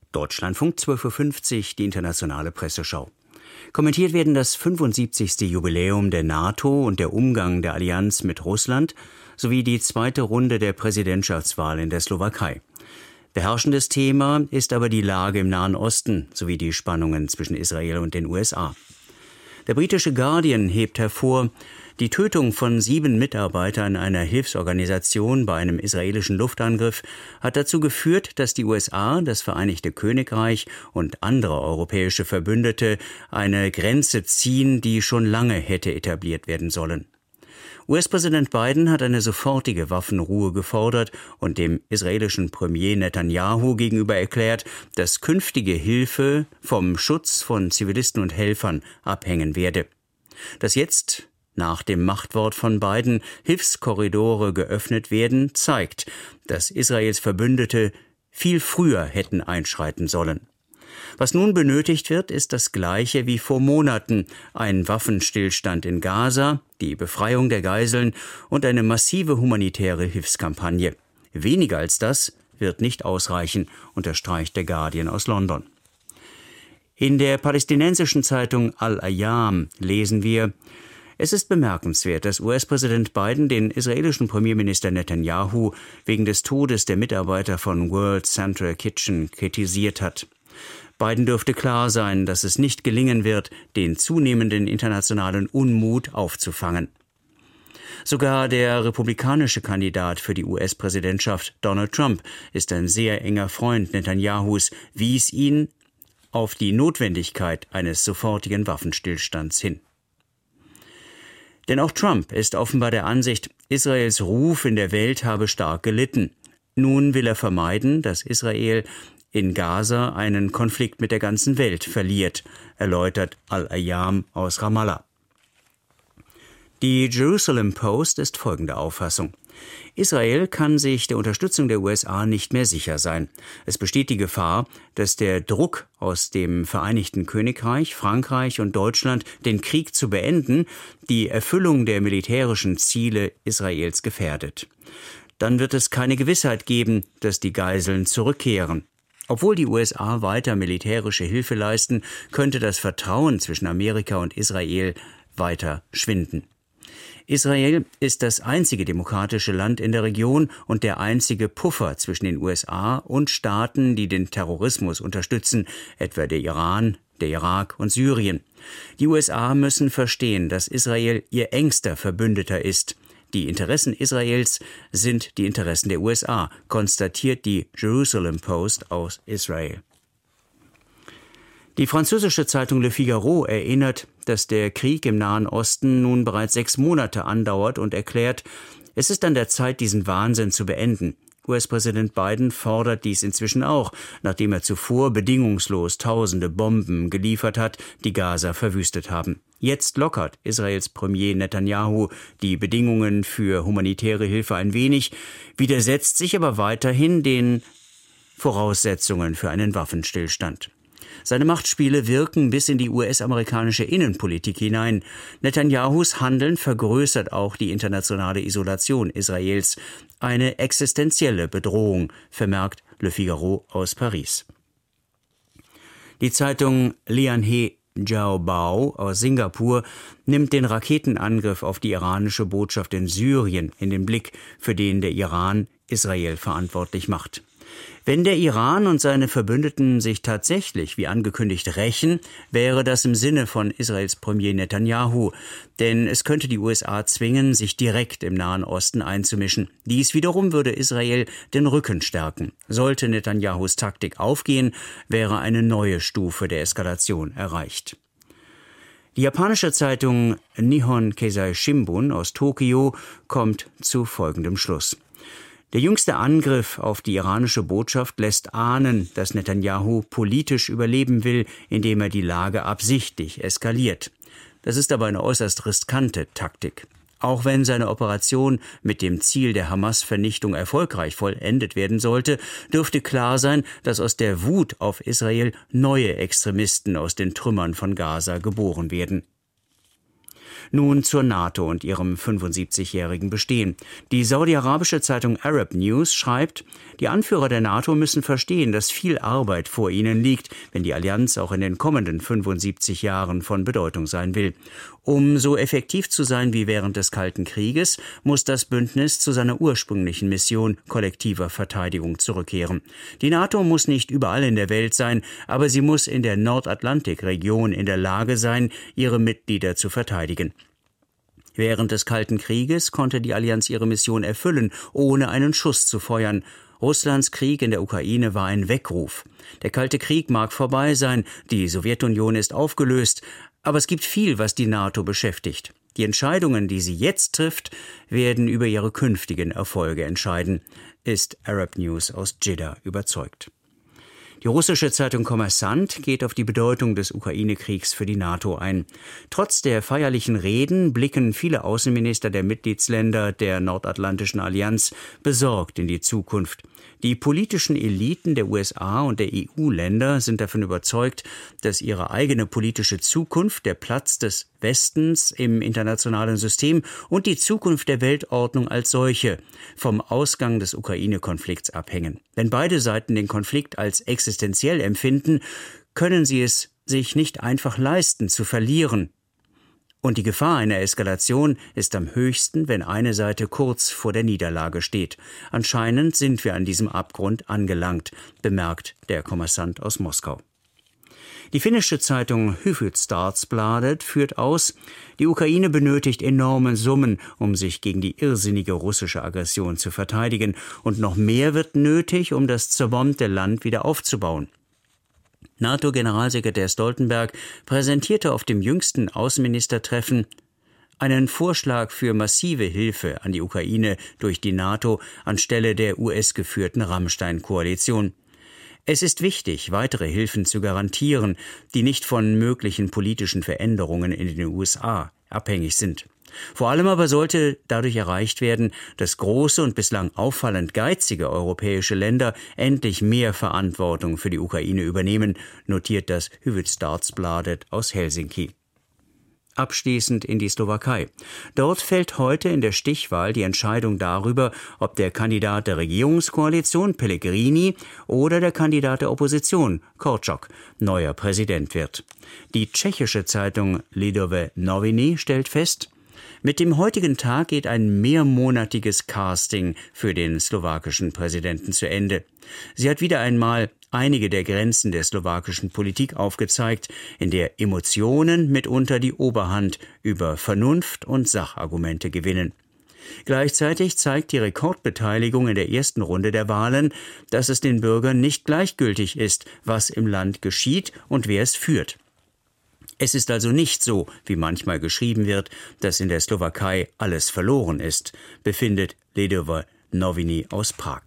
Deutschlandfunk 12.50 Uhr, die internationale Presseschau. Kommentiert werden das 75. Jubiläum der NATO und der Umgang der Allianz mit Russland sowie die zweite Runde der Präsidentschaftswahl in der Slowakei. Beherrschendes Thema ist aber die Lage im Nahen Osten sowie die Spannungen zwischen Israel und den USA. Der britische Guardian hebt hervor, die Tötung von 7 Mitarbeitern einer Hilfsorganisation bei einem israelischen Luftangriff hat dazu geführt, dass die USA, das Vereinigte Königreich und andere europäische Verbündete eine Grenze ziehen, die schon lange hätte etabliert werden sollen. US-Präsident Biden hat eine sofortige Waffenruhe gefordert und dem israelischen Premier Netanyahu gegenüber erklärt, dass künftige Hilfe vom Schutz von Zivilisten und Helfern abhängen werde. Dass jetzt nach dem Machtwort von Biden Hilfskorridore geöffnet werden, zeigt, dass Israels Verbündete viel früher hätten einschreiten sollen. Was nun benötigt wird, ist das Gleiche wie vor Monaten: ein Waffenstillstand in Gaza, die Befreiung der Geiseln und eine massive humanitäre Hilfskampagne. Weniger als das wird nicht ausreichen, unterstreicht der Guardian aus London. In der palästinensischen Zeitung Al-Ayam lesen wir: Es ist bemerkenswert, dass US-Präsident Biden den israelischen Premierminister Netanyahu wegen des Todes der Mitarbeiter von World Central Kitchen kritisiert hat. Biden dürfte klar sein, dass es nicht gelingen wird, den zunehmenden internationalen Unmut aufzufangen. Sogar der republikanische Kandidat für die US-Präsidentschaft, Donald Trump, ist ein sehr enger Freund Netanyahus, wies ihn auf die Notwendigkeit eines sofortigen Waffenstillstands hin. Denn auch Trump ist offenbar der Ansicht, Israels Ruf in der Welt habe stark gelitten. Nun will er vermeiden, dass Israel in Gaza einen Konflikt mit der ganzen Welt verliert, erläutert Al-Ayam aus Ramallah. Die Jerusalem Post ist folgender Auffassung: Israel kann sich der Unterstützung der USA nicht mehr sicher sein. Es besteht die Gefahr, dass der Druck aus dem Vereinigten Königreich, Frankreich und Deutschland, den Krieg zu beenden, die Erfüllung der militärischen Ziele Israels gefährdet. Dann wird es keine Gewissheit geben, dass die Geiseln zurückkehren. Obwohl die USA weiter militärische Hilfe leisten, könnte das Vertrauen zwischen Amerika und Israel weiter schwinden. Israel ist das einzige demokratische Land in der Region und der einzige Puffer zwischen den USA und Staaten, die den Terrorismus unterstützen, etwa der Iran, der Irak und Syrien. Die USA müssen verstehen, dass Israel ihr engster Verbündeter ist. Die Interessen Israels sind die Interessen der USA, konstatiert die Jerusalem Post aus Israel. Die französische Zeitung Le Figaro erinnert, dass der Krieg im Nahen Osten nun bereits 6 Monate andauert und erklärt, es ist an der Zeit, diesen Wahnsinn zu beenden. US-Präsident Biden fordert dies inzwischen auch, nachdem er zuvor bedingungslos tausende Bomben geliefert hat, die Gaza verwüstet haben. Jetzt lockert Israels Premier Netanyahu die Bedingungen für humanitäre Hilfe ein wenig, widersetzt sich aber weiterhin den Voraussetzungen für einen Waffenstillstand. Seine Machtspiele wirken bis in die US-amerikanische Innenpolitik hinein. Netanyahus Handeln vergrößert auch die internationale Isolation Israels. Eine existenzielle Bedrohung, vermerkt Le Figaro aus Paris. Die Zeitung Lianhe Jiaobao aus Singapur nimmt den Raketenangriff auf die iranische Botschaft in Syrien in den Blick, für den der Iran Israel verantwortlich macht. Wenn der Iran und seine Verbündeten sich tatsächlich, wie angekündigt, rächen, wäre das im Sinne von Israels Premier Netanyahu, denn es könnte die USA zwingen, sich direkt im Nahen Osten einzumischen. Dies wiederum würde Israel den Rücken stärken. Sollte Netanyahus Taktik aufgehen, wäre eine neue Stufe der Eskalation erreicht. Die japanische Zeitung Nihon Keizai Shimbun aus Tokio kommt zu folgendem Schluss: Der jüngste Angriff auf die iranische Botschaft lässt ahnen, dass Netanyahu politisch überleben will, indem er die Lage absichtlich eskaliert. Das ist aber eine äußerst riskante Taktik. Auch wenn seine Operation mit dem Ziel der Hamas-Vernichtung erfolgreich vollendet werden sollte, dürfte klar sein, dass aus der Wut auf Israel neue Extremisten aus den Trümmern von Gaza geboren werden. Nun zur NATO und ihrem 75-jährigen Bestehen. Die saudi-arabische Zeitung Arab News schreibt, die Anführer der NATO müssen verstehen, dass viel Arbeit vor ihnen liegt, wenn die Allianz auch in den kommenden 75 Jahren von Bedeutung sein will. Um so effektiv zu sein wie während des Kalten Krieges, muss das Bündnis zu seiner ursprünglichen Mission kollektiver Verteidigung zurückkehren. Die NATO muss nicht überall in der Welt sein, aber sie muss in der Nordatlantikregion in der Lage sein, ihre Mitglieder zu verteidigen. Während des Kalten Krieges konnte die Allianz ihre Mission erfüllen, ohne einen Schuss zu feuern. Russlands Krieg in der Ukraine war ein Weckruf. Der Kalte Krieg mag vorbei sein, die Sowjetunion ist aufgelöst, aber es gibt viel, was die NATO beschäftigt. Die Entscheidungen, die sie jetzt trifft, werden über ihre künftigen Erfolge entscheiden, ist Arab News aus Jeddah überzeugt. Die russische Zeitung Kommersant geht auf die Bedeutung des Ukraine-Kriegs für die NATO ein. Trotz der feierlichen Reden blicken viele Außenminister der Mitgliedsländer der Nordatlantischen Allianz besorgt in die Zukunft. Die politischen Eliten der USA und der EU-Länder sind davon überzeugt, dass ihre eigene politische Zukunft, der Platz des Westens im internationalen System und die Zukunft der Weltordnung als solche vom Ausgang des Ukraine-Konflikts abhängen. Wenn beide Seiten den Konflikt als existenziell empfinden, können sie es sich nicht einfach leisten, zu verlieren. Und die Gefahr einer Eskalation ist am höchsten, wenn eine Seite kurz vor der Niederlage steht. Anscheinend sind wir an diesem Abgrund angelangt, bemerkt der Kommersant aus Moskau. Die finnische Zeitung Hufvudstadsbladet führt aus, die Ukraine benötigt enorme Summen, um sich gegen die irrsinnige russische Aggression zu verteidigen. Und noch mehr wird nötig, um das zerbombte Land wieder aufzubauen. NATO-Generalsekretär Stoltenberg präsentierte auf dem jüngsten Außenministertreffen einen Vorschlag für massive Hilfe an die Ukraine durch die NATO anstelle der US-geführten Rammstein-Koalition. Es ist wichtig, weitere Hilfen zu garantieren, die nicht von möglichen politischen Veränderungen in den USA abhängig sind. Vor allem aber sollte dadurch erreicht werden, dass große und bislang auffallend geizige europäische Länder endlich mehr Verantwortung für die Ukraine übernehmen, notiert das Hufvudstadsbladet aus Helsinki. Abschließend in die Slowakei. Dort fällt heute in der Stichwahl die Entscheidung darüber, ob der Kandidat der Regierungskoalition Pellegrini oder der Kandidat der Opposition Korčok neuer Präsident wird. Die tschechische Zeitung Lidové noviny stellt fest, mit dem heutigen Tag geht ein mehrmonatiges Casting für den slowakischen Präsidenten zu Ende. Sie hat wieder einmal einige der Grenzen der slowakischen Politik aufgezeigt, in der Emotionen mitunter die Oberhand über Vernunft und Sachargumente gewinnen. Gleichzeitig zeigt die Rekordbeteiligung in der ersten Runde der Wahlen, dass es den Bürgern nicht gleichgültig ist, was im Land geschieht und wer es führt. Es ist also nicht so, wie manchmal geschrieben wird, dass in der Slowakei alles verloren ist, befindet Lidové noviny aus Prag.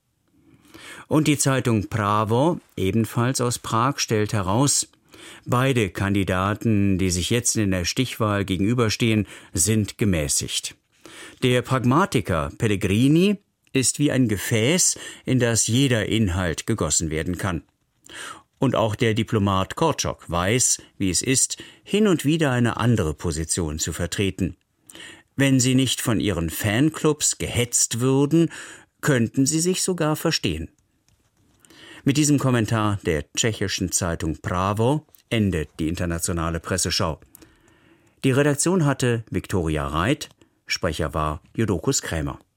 Und die Zeitung Právo, ebenfalls aus Prag, stellt heraus, beide Kandidaten, die sich jetzt in der Stichwahl gegenüberstehen, sind gemäßigt. Der Pragmatiker Pellegrini ist wie ein Gefäß, in das jeder Inhalt gegossen werden kann. Und auch der Diplomat Korčok weiß, wie es ist, hin und wieder eine andere Position zu vertreten. Wenn sie nicht von ihren Fanclubs gehetzt würden, könnten sie sich sogar verstehen. Mit diesem Kommentar der tschechischen Zeitung Právo endet die internationale Presseschau. Die Redaktion hatte Viktoria Reit, Sprecher war Jodokus Krämer.